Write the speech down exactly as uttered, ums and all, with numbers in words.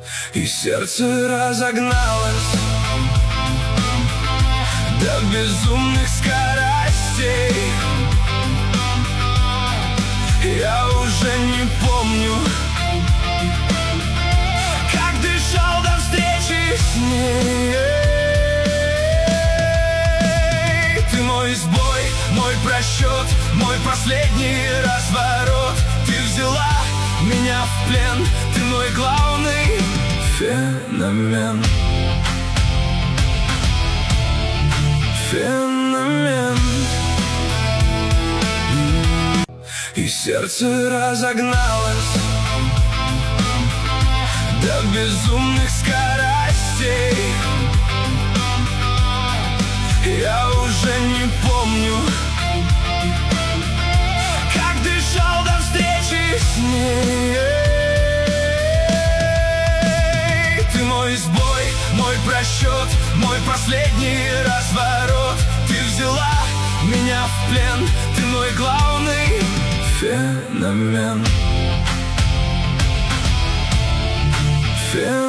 И сердце разогналось до безумных скоростей. Я уже не помню, как дышал до встречи с ней. Ты мой сбой, мой просчет, мой последний разворот. Ты взяла меня в плен, ты мой главный феномен. Феномен. И сердце разогналось до безумных скоростей. Я уже не помню, как дышал до встречи с ней. Ты мой сбой, мой просчет, мой последний разворот. Ты взяла меня в плен, ты мой главный феномен. Феномен.